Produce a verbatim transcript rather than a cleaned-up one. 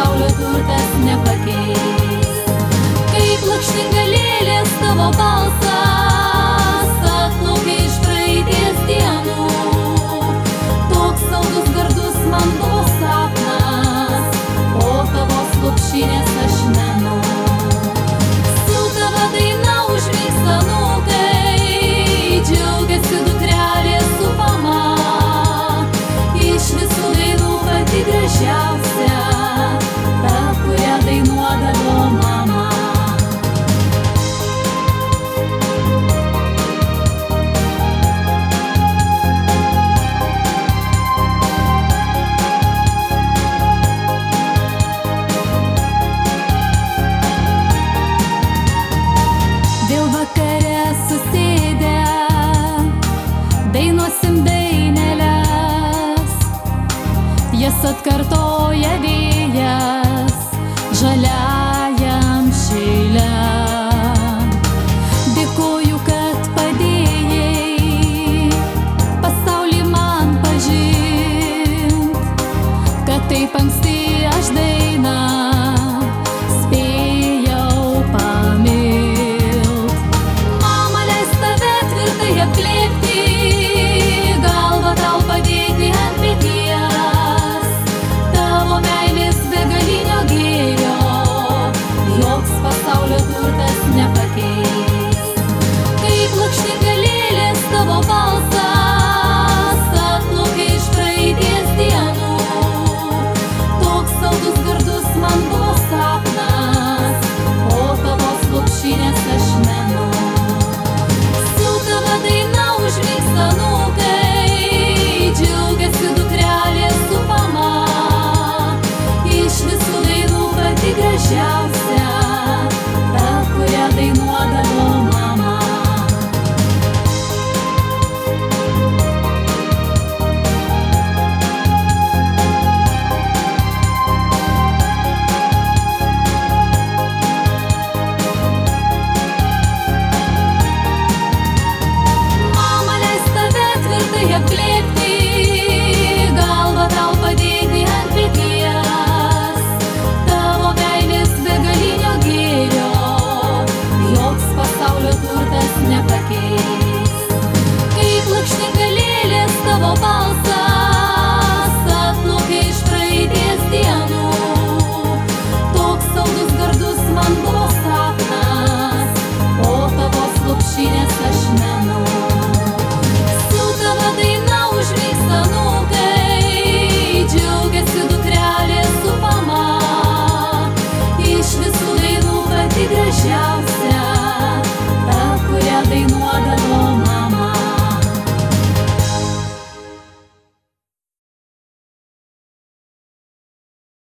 pasaulio turtas nepakeis. Kaip lakštinga lėlės tavo balsas atplaukia iš praeities dienų. Toks saldus gardus man buvo sapnas, o tavos lopšinės aš menu. Su tava daina užmigs anūkai, džiaugiasi dukrelė supama. Iš visų dainų pati gražiausia, ta, kurią dainuodavo mama. Vėl vakare susėdę dainuosim daineles, jas atkartoja vėjas žaliajam šeile. Dėkoju, kad padėjai pasaulį man pažint, kad taip anksti aš dainą spėjau pamilt. Mama, leis tave tvirtai apglėbti, galvą tau padėti ant peties. Tavo meilės begalinio gėrio joks pasaulio turtas nepakeis. Kaip lakštinga lėlės tavo balsas atplaukia iš praeities dienų. Toks saldus gardus man buvo sapnas, o tavos lopšinės aš menu. Su tava daina užmigs anūkai, džiaugiasi dukrelė supama. Iš visų dainų pati gražiausia,